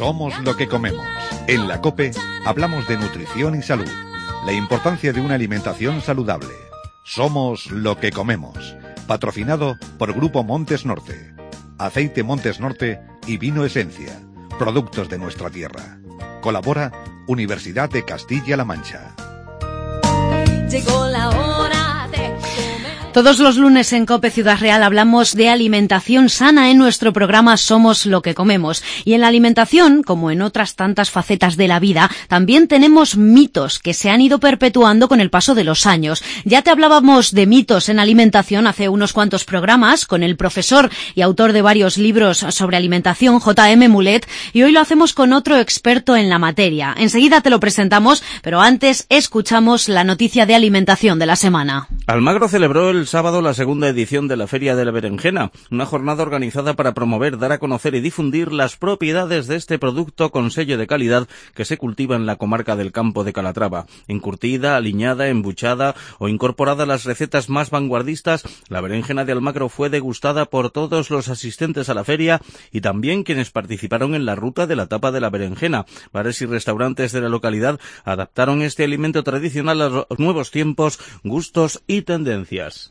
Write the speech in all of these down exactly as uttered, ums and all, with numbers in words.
Somos lo que comemos. En la COPE hablamos de nutrición y salud, la importancia de una alimentación saludable. Somos lo que comemos. Patrocinado por Grupo Montes Norte. Aceite Montes Norte y Vino Esencia. Productos de nuestra tierra. Colabora Universidad de Castilla-La Mancha. Llegó la hora de comer. Todos los lunes en COPE Ciudad Real hablamos de alimentación sana en nuestro programa Somos lo que comemos. Y en la alimentación, como en otras tantas facetas de la vida, también tenemos mitos que se han ido perpetuando con el paso de los años. Ya te hablábamos de mitos en alimentación hace unos cuantos programas con el profesor y autor de varios libros sobre alimentación, J M Mulet, y hoy lo hacemos con otro experto en la materia. Enseguida te lo presentamos, pero antes escuchamos la noticia de alimentación de la semana. Almagro celebró el sábado la segunda edición de la Feria de la Berenjena, una jornada organizada para promover, dar a conocer y difundir las propiedades de este producto con sello de calidad que se cultiva en la comarca del Campo de Calatrava. Encurtida, aliñada, embuchada o incorporada a las recetas más vanguardistas, la berenjena de Almagro fue degustada por todos los asistentes a la feria y también quienes participaron en la ruta de la tapa de la berenjena. Bares y restaurantes de la localidad adaptaron este alimento tradicional a los nuevos tiempos, gustos y tendencias.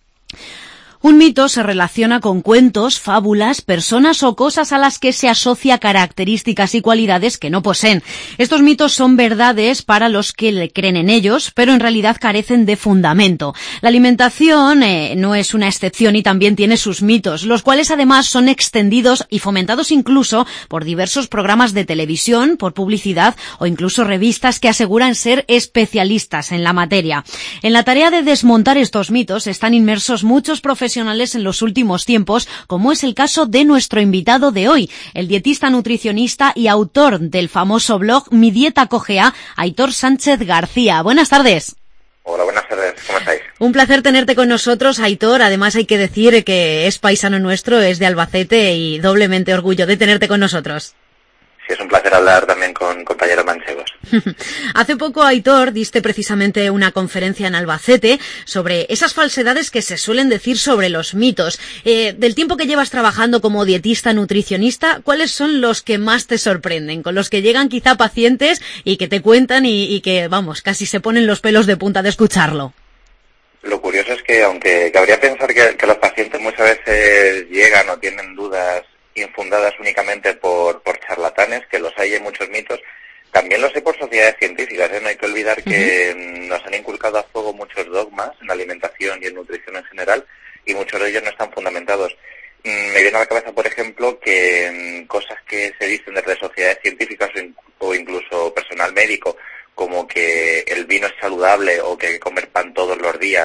Un mito se relaciona con cuentos, fábulas, personas o cosas a las que se asocia características y cualidades que no poseen. Estos mitos son verdades para los que le creen en ellos, pero en realidad carecen de fundamento. La alimentación eh, no es una excepción y también tiene sus mitos, los cuales además son extendidos y fomentados incluso por diversos programas de televisión, por publicidad o incluso revistas que aseguran ser especialistas en la materia. En la tarea de desmontar estos mitos están inmersos muchos profesionales en los últimos tiempos, como es el caso de nuestro invitado de hoy, el dietista nutricionista y autor del famoso blog Mi Dieta Cogea, Aitor Sánchez García. Buenas tardes. Hola, buenas tardes. ¿Cómo estáis? Un placer tenerte con nosotros, Aitor. Además hay que decir que es paisano nuestro, es de Albacete y doblemente orgullo de tenerte con nosotros. Sí, es un placer hablar también con compañeros manchegos. Hace poco, Aitor, diste precisamente una conferencia en Albacete sobre esas falsedades que se suelen decir sobre los mitos. Eh, del tiempo que llevas trabajando como dietista nutricionista, ¿cuáles son los que más te sorprenden? Con los que llegan quizá pacientes y que te cuentan y, y que, vamos, casi se ponen los pelos de punta de escucharlo. Lo curioso es que, aunque cabría pensar que, que los pacientes muchas veces llegan o tienen dudas infundadas únicamente por, por charlatanes, que los hay en muchos mitos, también los hay por sociedades científicas, ¿eh? No hay que olvidar que uh-huh. nos han inculcado a fuego muchos dogmas en alimentación y en nutrición en general, y muchos de ellos no están fundamentados. Mm, me viene a la cabeza, por ejemplo, que mm, cosas que se dicen desde sociedades científicas o, in- o incluso personal médico, como que el vino es saludable o que hay que comer pan todos los días,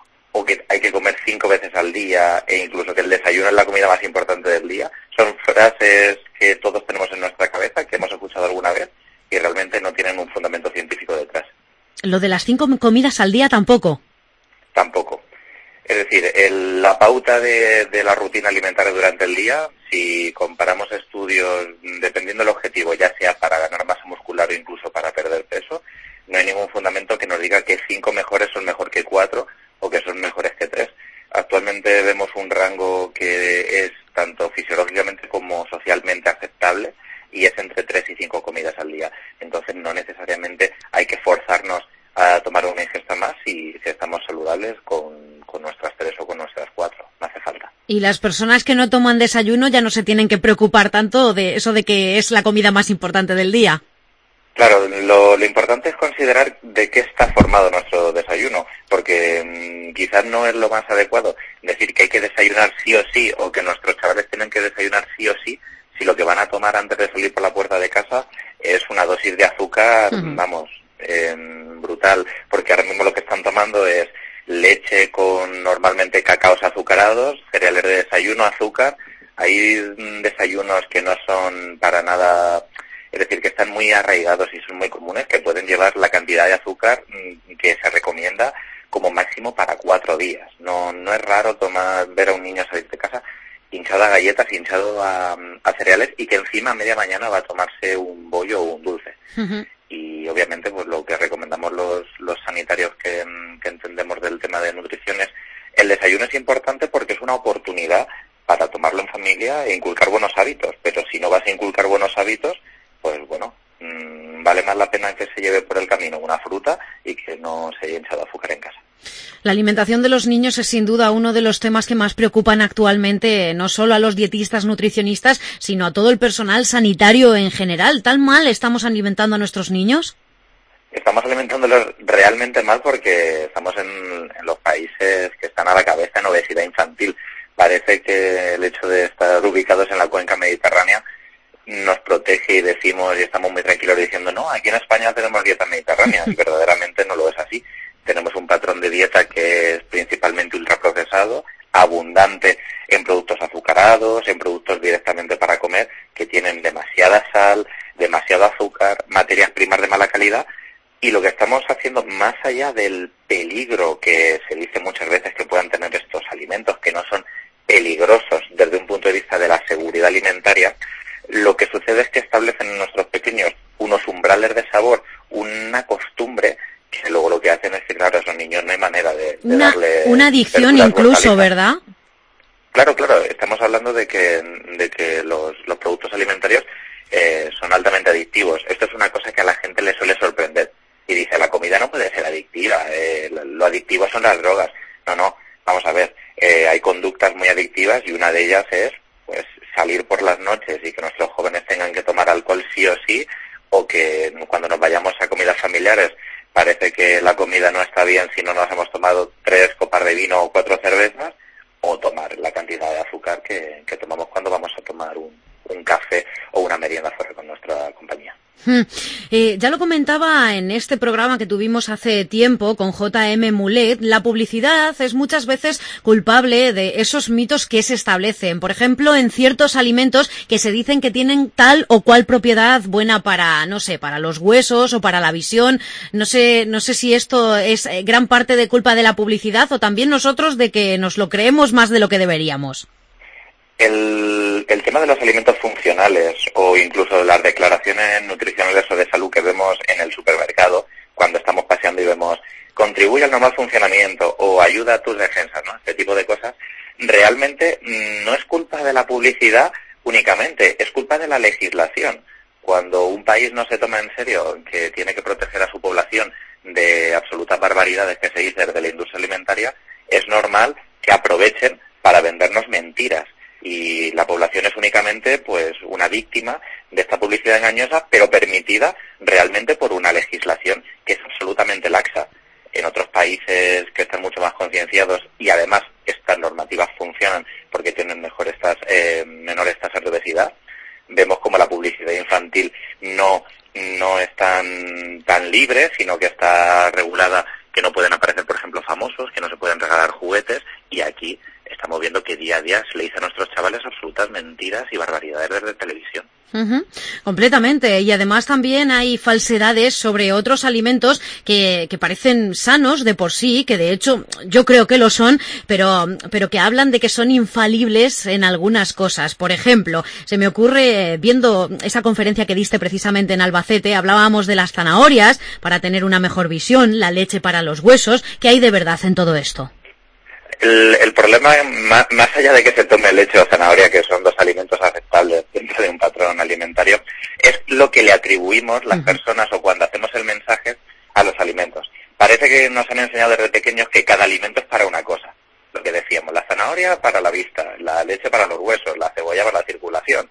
o que hay que comer cinco veces al día, e incluso que el desayuno es la comida más importante del día, son frases que todos tenemos en nuestra cabeza, que hemos escuchado alguna vez, y realmente no tienen un fundamento científico detrás. ¿Lo de las cinco comidas al día tampoco? Tampoco. Es decir, el, la pauta de, de la rutina alimentaria durante el día, si comparamos estudios, dependiendo del objetivo, ya sea para ganar masa muscular o incluso para perder peso, no hay ningún fundamento que nos diga que cinco mejores son mejor que cuatro, o que son mejores que tres. Actualmente vemos un rango que es tanto fisiológicamente como socialmente aceptable y es entre tres y cinco comidas al día. Entonces no necesariamente hay que forzarnos a tomar una ingesta más si, si estamos saludables con, con nuestras tres o con nuestras cuatro. No hace falta. Y las personas que no toman desayuno ya no se tienen que preocupar tanto de eso de que es la comida más importante del día. Claro, lo, lo importante es considerar de qué está formado nuestro desayuno, porque mmm, quizás no es lo más adecuado decir que hay que desayunar sí o sí, o que nuestros chavales tienen que desayunar sí o sí, si lo que van a tomar antes de salir por la puerta de casa es una dosis de azúcar, uh-huh. vamos, eh, brutal, porque ahora mismo lo que están tomando es leche con normalmente cacaos azucarados, cereales de desayuno, azúcar. Hay desayunos que no son para nada... Es decir, que están muy arraigados y son muy comunes, que pueden llevar la cantidad de azúcar que se recomienda como máximo para cuatro días. No no es raro tomar ver a un niño salir de casa hinchado a galletas, hinchado a, a cereales, y que encima a media mañana va a tomarse un bollo o un dulce. Uh-huh. Y obviamente pues lo que recomendamos los, los sanitarios que, que entendemos del tema de nutrición es el desayuno es importante porque es una oportunidad para tomarlo en familia e inculcar buenos hábitos, pero si no vas a inculcar buenos hábitos, pues bueno, mmm, vale más la pena que se lleve por el camino una fruta y que no se haya echado azúcar en casa. La alimentación de los niños es sin duda uno de los temas que más preocupan actualmente, no solo a los dietistas, nutricionistas, sino a todo el personal sanitario en general. ¿Tan mal estamos alimentando a nuestros niños? Estamos alimentándolos realmente mal porque estamos en, en los países que están a la cabeza en obesidad infantil. Parece que el hecho de estar ubicados en la cuenca mediterránea nos protege y decimos, y estamos muy tranquilos diciendo, no, aquí en España tenemos dieta mediterránea, y verdaderamente no lo es así. Tenemos un patrón de dieta que es principalmente ultraprocesado, abundante en productos azucarados, en productos directamente para comer, que tienen demasiada sal, demasiado azúcar, materias primas de mala calidad, y lo que estamos haciendo, más allá del peligro que se dice muchas veces que puedan tener estos alimentos, que no son peligrosos desde un punto de vista de la seguridad alimentaria, lo que sucede es que establecen en nuestros pequeños unos umbrales de sabor, una costumbre, que luego lo que hacen es que, claro, a esos niños no hay manera de, de una, darle... Una adicción incluso, ¿verdad? Claro, claro, estamos hablando de que, de que los, los productos alimentarios eh, son altamente adictivos. Esto es una cosa que a la gente le suele sorprender. Y dice, la comida no puede ser adictiva, eh, lo, lo adictivo son las drogas. No, no, vamos a ver, eh, hay conductas muy adictivas y una de ellas es, pues, salir por las noches y que nuestros jóvenes tengan que tomar alcohol sí o sí, o que cuando nos vayamos a comidas familiares parece que la comida no está bien si no nos hemos tomado tres copas de vino o cuatro cervezas, o tomar la cantidad de azúcar que, que tomamos cuando vamos a tomar un, un café o una merienda fuera con nuestra compañía. Hmm. Eh, ya lo comentaba en este programa que tuvimos hace tiempo con J M Mulet, la publicidad es muchas veces culpable de esos mitos que se establecen. Por ejemplo, en ciertos alimentos que se dicen que tienen tal o cual propiedad buena para, no sé, para los huesos o para la visión. No sé, no sé si esto es gran parte de culpa de la publicidad o también nosotros de que nos lo creemos más de lo que deberíamos. El, el tema de los alimentos funcionales o incluso las declaraciones nutricionales o de salud que vemos en el supermercado cuando estamos paseando y vemos contribuye al normal funcionamiento o ayuda a tus defensas, ¿no? Este tipo de cosas, realmente no es culpa de la publicidad únicamente, es culpa de la legislación. Cuando un país no se toma en serio que tiene que proteger a su población de absolutas barbaridades que se dicen de la industria alimentaria, es normal que aprovechen para vendernos mentiras. Y la población es únicamente pues una víctima de esta publicidad engañosa, pero permitida realmente por una legislación que es absolutamente laxa. En otros países que están mucho más concienciados y además estas normativas funcionan porque tienen mejores tas, eh, menores tasas de obesidad, vemos como la publicidad infantil no no es tan, tan libre, sino que está regulada, que no pueden aparecer, por ejemplo, famosos, que no se pueden regalar juguetes, y aquí estamos viendo que día a día se le dice a nuestros chavales absolutas mentiras y barbaridades desde televisión. Uh-huh. Completamente. Y además también hay falsedades sobre otros alimentos que, que parecen sanos de por sí, que de hecho yo creo que lo son, pero, pero que hablan de que son infalibles en algunas cosas. Por ejemplo, se me ocurre, viendo esa conferencia que diste precisamente en Albacete, hablábamos de las zanahorias para tener una mejor visión, la leche para los huesos. ¿Qué hay de verdad en todo esto? El, el problema, más, más allá de que se tome leche o zanahoria, que son dos alimentos aceptables dentro de un patrón alimentario, es lo que le atribuimos las personas o cuando hacemos el mensaje a los alimentos. Parece que nos han enseñado desde pequeños que cada alimento es para una cosa. Lo que decíamos, la zanahoria para la vista, la leche para los huesos, la cebolla para la circulación,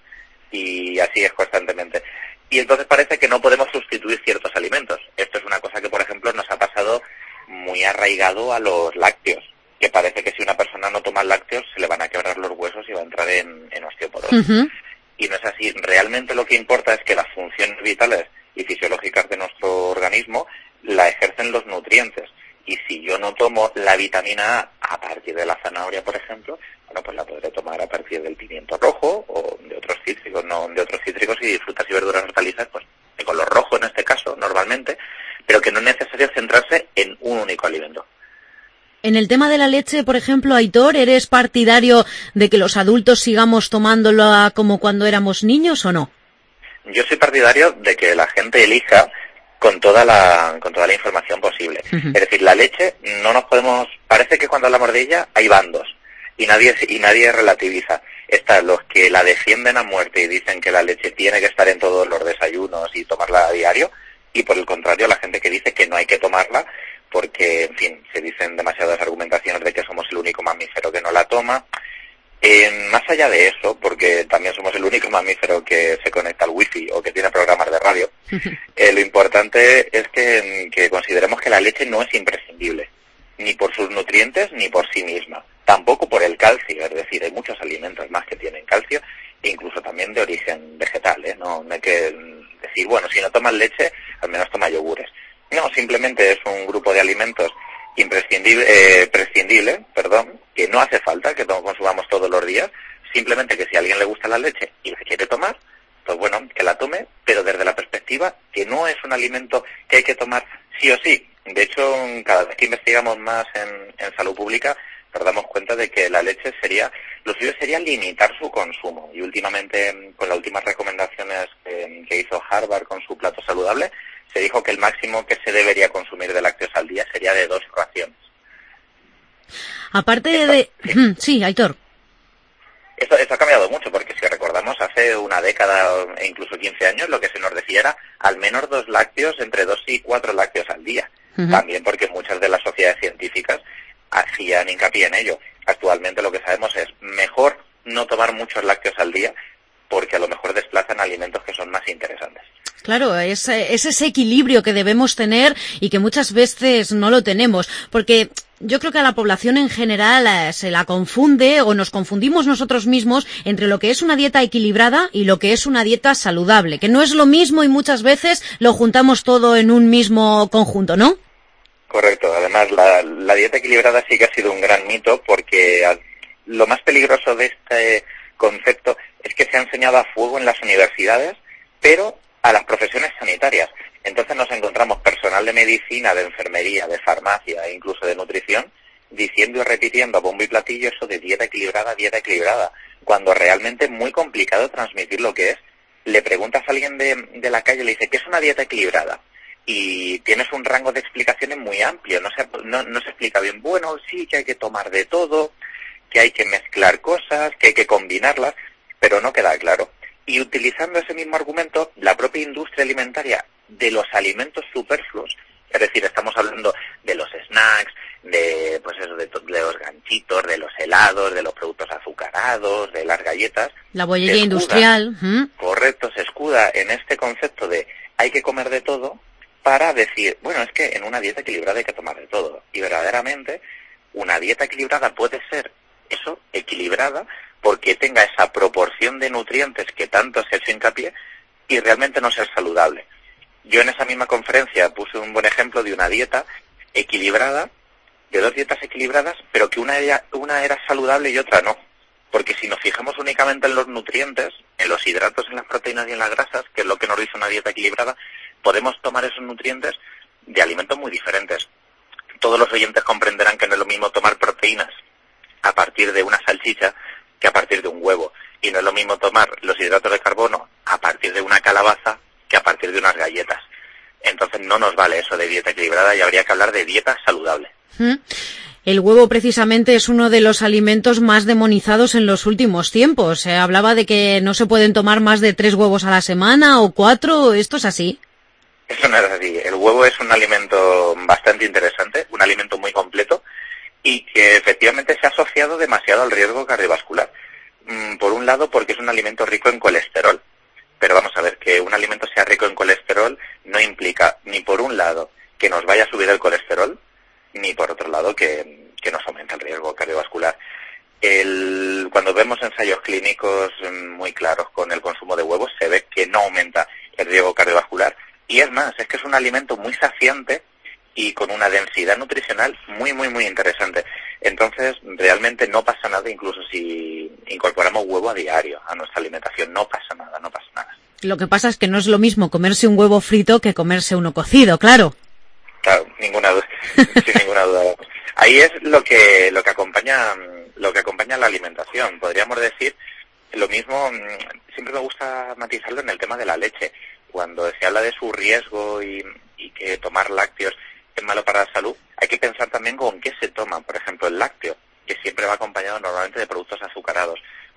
y así es constantemente. Y entonces parece que no podemos sustituir ciertos alimentos. Esto es una cosa que, por ejemplo, nos ha pasado muy arraigado a los lácteos, que parece que si una persona no toma lácteos se le van a quebrar los huesos y va a entrar en, en osteoporosis. Uh-huh. Y no es así. Realmente lo que importa es que las funciones vitales y fisiológicas de nuestro organismo la ejercen los nutrientes. Y si yo no tomo la vitamina A a partir de la zanahoria, por ejemplo, bueno, pues la podré tomar a partir del pimiento rojo o de otros cítricos, no de otros cítricos y frutas y verduras hortalizas, pues de color rojo en este caso, normalmente, pero que no es necesario centrarse en un único alimento. En el tema de la leche, por ejemplo, Aitor, ¿eres partidario de que los adultos sigamos tomándola como cuando éramos niños o no? Yo soy partidario de que la gente elija con toda la con toda la información posible. Uh-huh. Es decir, la leche no nos podemos... Parece que cuando hablamos de ella hay bandos y nadie y nadie relativiza. Están los que la defienden a muerte y dicen que la leche tiene que estar en todos los desayunos y tomarla a diario, y por el contrario la gente que dice que no hay que tomarla porque, en fin, se dicen demasiadas argumentaciones de que somos el único mamífero que no la toma. Eh, más allá de eso, porque también somos el único mamífero que se conecta al wifi o que tiene programas de radio, eh, lo importante es que, que consideremos que la leche no es imprescindible, ni por sus nutrientes ni por sí misma, tampoco por el calcio, es decir, hay muchos alimentos más que tienen calcio, incluso también de origen vegetal, ¿eh? No, no hay que decir, bueno, si no tomas leche, al menos toma yogures. No, simplemente es un grupo de alimentos imprescindible, eh, prescindible, perdón, que no hace falta que consumamos todos los días, simplemente que si a alguien le gusta la leche y la quiere tomar, pues bueno, que la tome, pero desde la perspectiva que no es un alimento que hay que tomar sí o sí. De hecho, cada vez que investigamos más en, en salud pública, nos damos cuenta de que la leche sería, lo suyo sería limitar su consumo. Y últimamente, con las últimas recomendaciones que, que hizo Harvard con su plato saludable, se dijo que el máximo que se debería consumir de lácteos al día sería de dos raciones. Aparte de... Sí, sí, Aitor. Esto, esto ha cambiado mucho, porque si recordamos, hace una década e incluso quince años, lo que se nos decía era al menos dos lácteos, entre dos y cuatro lácteos al día. Uh-huh. También porque muchas de las sociedades científicas hacían hincapié en ello. Actualmente lo que sabemos es mejor no tomar muchos lácteos al día, porque a lo mejor desplazan alimentos que son más interesantes. Claro, es, es ese equilibrio que debemos tener y que muchas veces no lo tenemos, porque yo creo que a la población en general eh, se la confunde o nos confundimos nosotros mismos entre lo que es una dieta equilibrada y lo que es una dieta saludable, que no es lo mismo y muchas veces lo juntamos todo en un mismo conjunto, ¿no? Correcto, además la, la dieta equilibrada sí que ha sido un gran mito, porque a, lo más peligroso de este concepto es que se ha enseñado a fuego en las universidades, pero a las profesiones sanitarias. Entonces nos encontramos personal de medicina, de enfermería, de farmacia e incluso de nutrición diciendo y repitiendo a bombo y platillo eso de dieta equilibrada, dieta equilibrada, cuando realmente es muy complicado transmitir lo que es. Le preguntas a alguien de, de la calle y le dice, ¿qué es una dieta equilibrada? Y tienes un rango de explicaciones muy amplio, no se, no, no se explica bien, bueno, sí, que hay que tomar de todo, que hay que mezclar cosas, que hay que combinarlas, pero no queda claro. Y utilizando ese mismo argumento, la propia industria alimentaria de los alimentos superfluos, es decir, estamos hablando de los snacks, de pues eso, de, de los ganchitos, de los helados, de los productos azucarados, de las galletas. La bollilla industrial. ¿Mm? Correcto, se escuda en este concepto de hay que comer de todo para decir, bueno, es que en una dieta equilibrada hay que tomar de todo. Y verdaderamente, una dieta equilibrada puede ser eso, equilibrada, porque tenga esa proporción de nutrientes que tanto se ha hecho hincapié y realmente no ser saludable. Yo en esa misma conferencia puse un buen ejemplo de una dieta equilibrada, de dos dietas equilibradas, pero que una era, una era saludable y otra no. Porque si nos fijamos únicamente en los nutrientes, en los hidratos, en las proteínas y en las grasas, que es lo que nos dice una dieta equilibrada, podemos tomar esos nutrientes de alimentos muy diferentes. Todos los oyentes comprenderán que no es lo mismo tomar proteínas a partir de una salchicha que a partir de un huevo. Y no es lo mismo tomar los hidratos de carbono a partir de una calabaza que a partir de unas galletas. Entonces no nos vale eso de dieta equilibrada y habría que hablar de dieta saludable. ¿Mm? El huevo precisamente es uno de los alimentos más demonizados en los últimos tiempos. Se hablaba de que no se pueden tomar más de tres huevos a la semana o cuatro. ¿Esto es así? Eso no es así. El huevo es un alimento bastante interesante, un alimento muy completo y que efectivamente se ha asociado demasiado al riesgo cardiovascular. Por un lado, porque es un alimento rico en colesterol. Pero vamos a ver, que un alimento sea rico en colesterol no implica ni por un lado que nos vaya a subir el colesterol, ni por otro lado que, que nos aumente el riesgo cardiovascular. El, cuando vemos ensayos clínicos muy claros con el consumo de huevos, se ve que no aumenta el riesgo cardiovascular. Y es más, es que es un alimento muy saciante y con una densidad nutricional muy, muy, muy interesante. Entonces, realmente no pasa nada, incluso si incorporamos huevo a diario a nuestra alimentación, no pasa nada, no pasa nada. Lo que pasa es que no es lo mismo comerse un huevo frito que comerse uno cocido, claro. Claro, ninguna duda, sin ninguna duda. Ahí es lo que lo que acompaña lo que acompaña la alimentación. Podríamos decir lo mismo. Siempre me gusta matizarlo en el tema de la leche. Cuando se habla de su riesgo y, y que tomar lácteos es malo para la salud, hay que pensar también con qué se toma. Por ejemplo, el lácteo, que siempre va acompañado normalmente de productos azucarados.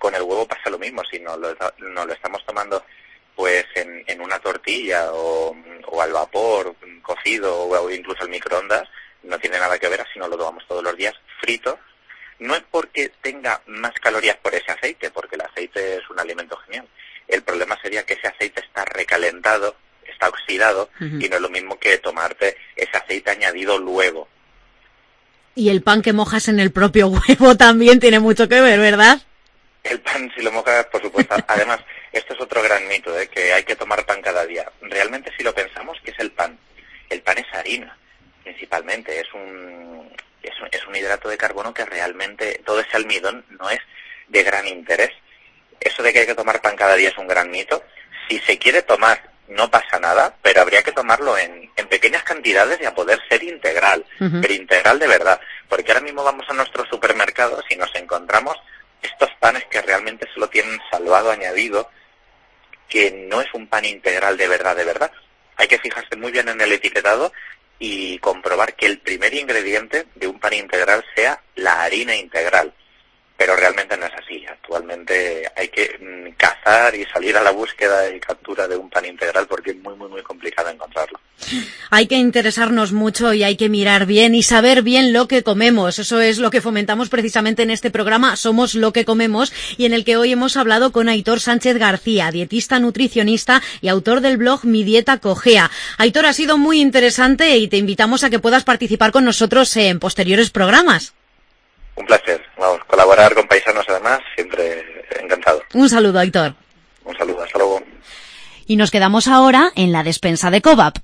Con el huevo pasa lo mismo, si no lo, no lo estamos tomando pues en, en una tortilla o, o al vapor, cocido o incluso al microondas, no tiene nada que ver así no lo tomamos todos los días frito. No es porque tenga más calorías por ese aceite, porque el aceite es un alimento genial. El problema sería que ese aceite está recalentado, está oxidado, uh-huh. y no es lo mismo que tomarte ese aceite añadido luego. Y el pan que mojas en el propio huevo también tiene mucho que ver, ¿verdad? El pan, si lo mojas, por supuesto. Además, esto es otro gran mito, ¿eh? Que hay que tomar pan cada día. Realmente, si lo pensamos, ¿qué es el pan? El pan es harina, principalmente. Es un, es un, es un hidrato de carbono que realmente, todo ese almidón no es de gran interés. Eso de que hay que tomar pan cada día es un gran mito. Si se quiere tomar, no pasa nada, pero habría que tomarlo en, en pequeñas cantidades y a poder ser integral, uh-huh. pero integral de verdad. Porque ahora mismo vamos a nuestros supermercados y nos encontramos estos panes que realmente solo tienen salvado añadido, que no es un pan integral de verdad, de verdad. Hay que fijarse muy bien en el etiquetado y comprobar que el primer ingrediente de un pan integral sea la harina integral. Pero realmente no es así. Actualmente hay que mm, cazar y salir a la búsqueda y captura de un pan integral porque es muy, muy, muy complicado encontrarlo. Hay que interesarnos mucho y hay que mirar bien y saber bien lo que comemos. Eso es lo que fomentamos precisamente en este programa Somos lo que comemos, y en el que hoy hemos hablado con Aitor Sánchez García, dietista nutricionista y autor del blog Mi Dieta Cogea. Aitor, ha sido muy interesante y te invitamos a que puedas participar con nosotros en posteriores programas. Un placer, vamos, colaborar con paisanos además, siempre encantado. Un saludo, Aitor. Un saludo, hasta luego. Y nos quedamos ahora en la despensa de Cobap.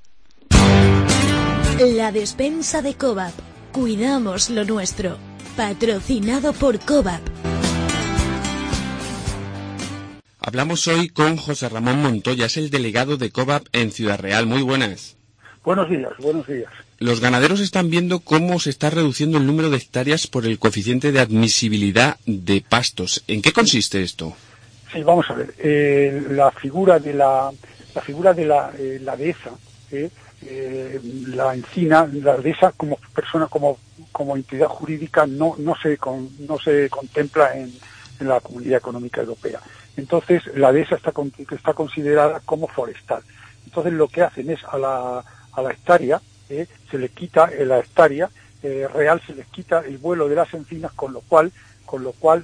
La despensa de Cobap. Cuidamos lo nuestro. Patrocinado por Cobap. Hablamos hoy con José Ramón Montoya, es el delegado de Cobap en Ciudad Real. Muy buenas. Buenos días, buenos días. Los ganaderos están viendo cómo se está reduciendo el número de hectáreas por el coeficiente de admisibilidad de pastos. ¿En qué consiste esto? Sí, vamos a ver. Eh, la figura de la, la figura de la, eh, la dehesa, eh, eh, la encina, la dehesa como persona, como como entidad jurídica no no se con, no se contempla en, en la Comunidad Económica Europea. Entonces la dehesa está está considerada como forestal. Entonces lo que hacen es a la a la hectárea Eh, se les quita eh, la hectárea eh, real, se les quita el vuelo de las encinas, con lo cual con lo cual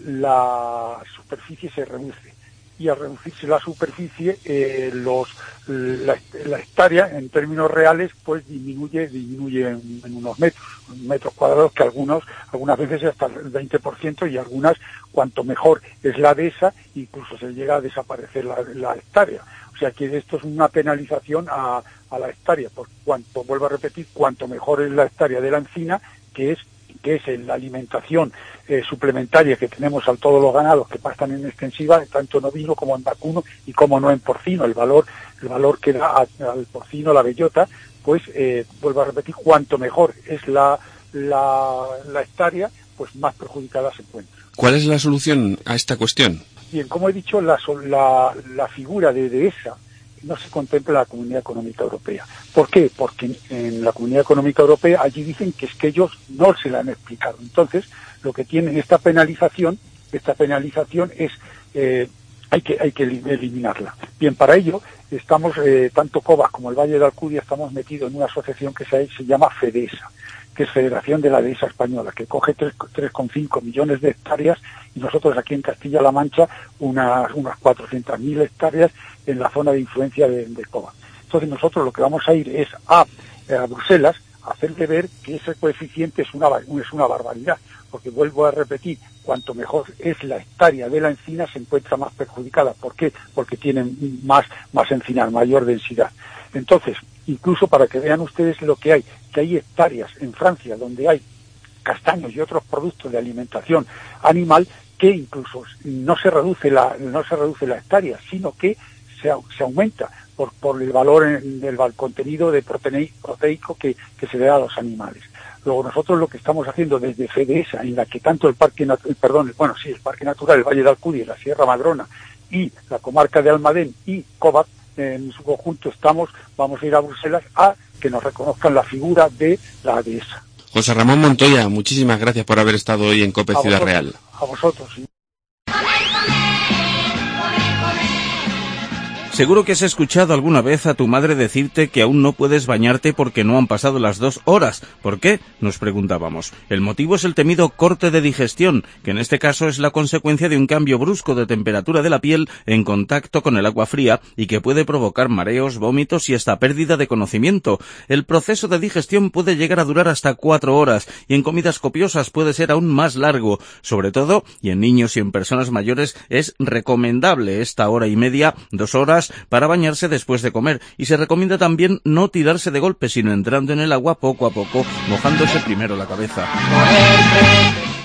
la superficie se reduce, y al reducirse la superficie eh, los la, la hectárea en términos reales pues disminuye disminuye en, en unos metros metros cuadrados, que algunos algunas veces hasta el veinte por ciento, y algunas, cuanto mejor es la dehesa, incluso se llega a desaparecer la, la hectárea. O sea que esto es una penalización a, a la hectárea, por cuanto, vuelvo a repetir, cuanto mejor es la hectárea de la encina, que es que es la alimentación eh, suplementaria que tenemos a todos los ganados que pastan en extensiva, tanto en ovino como en vacuno y como no en porcino. El valor el valor que da a, al porcino la bellota, pues eh, vuelvo a repetir, cuanto mejor es la, la, la hectárea, pues más perjudicada se encuentra. ¿Cuál es la solución a esta cuestión? Bien, como he dicho, la, la, la figura de dehesa no se contempla en la Comunidad Económica Europea. ¿Por qué? Porque en la Comunidad Económica Europea allí dicen que es que ellos no se la han explicado. Entonces, lo que tienen esta penalización, esta penalización es eh, hay que hay que eliminarla. Bien, para ello estamos eh, tanto Cobap como el Valle de Alcudia estamos metidos en una asociación que se, se llama FEDESA, que es Federación de la Dehesa Española, que coge tres coma cinco millones de hectáreas, y nosotros aquí en Castilla-La Mancha unas unas cuatrocientas mil hectáreas en la zona de influencia de, de Cobap. Entonces nosotros lo que vamos a ir es a, a Bruselas a hacerle ver que ese coeficiente es una es una barbaridad, porque vuelvo a repetir, cuanto mejor es la hectárea de la encina se encuentra más perjudicada. ¿Por qué? Porque tienen más más encinas, mayor densidad. Entonces, incluso para que vean ustedes lo que hay, que hay hectáreas en Francia donde hay castaños y otros productos de alimentación animal que incluso no se reduce la no se reduce la hectárea, sino que se, se aumenta por por el valor en, del contenido de proteico que, que se le da a los animales. Luego nosotros lo que estamos haciendo desde FEDESA, en la que tanto el parque perdón, bueno, sí, el Parque Natural, el Valle de Alcudia, la Sierra Madrona y la comarca de Almadén y Cobap, en su conjunto estamos, vamos a ir a Bruselas a que nos reconozcan la figura de la dehesa. José Ramón Montoya, muchísimas gracias por haber estado hoy en COPE Ciudad Real. A vosotros, sí. Seguro que has escuchado alguna vez a tu madre decirte que aún no puedes bañarte porque no han pasado las dos horas. ¿Por qué? Nos preguntábamos. El motivo es el temido corte de digestión, que en este caso es la consecuencia de un cambio brusco de temperatura de la piel en contacto con el agua fría y que puede provocar mareos, vómitos y hasta pérdida de conocimiento. El proceso de digestión puede llegar a durar hasta cuatro horas y en comidas copiosas puede ser aún más largo. Sobre todo, y en niños y en personas mayores, es recomendable esta hora y media, dos horas, para bañarse después de comer, y se recomienda también no tirarse de golpe, sino entrando en el agua poco a poco, mojándose primero la cabeza.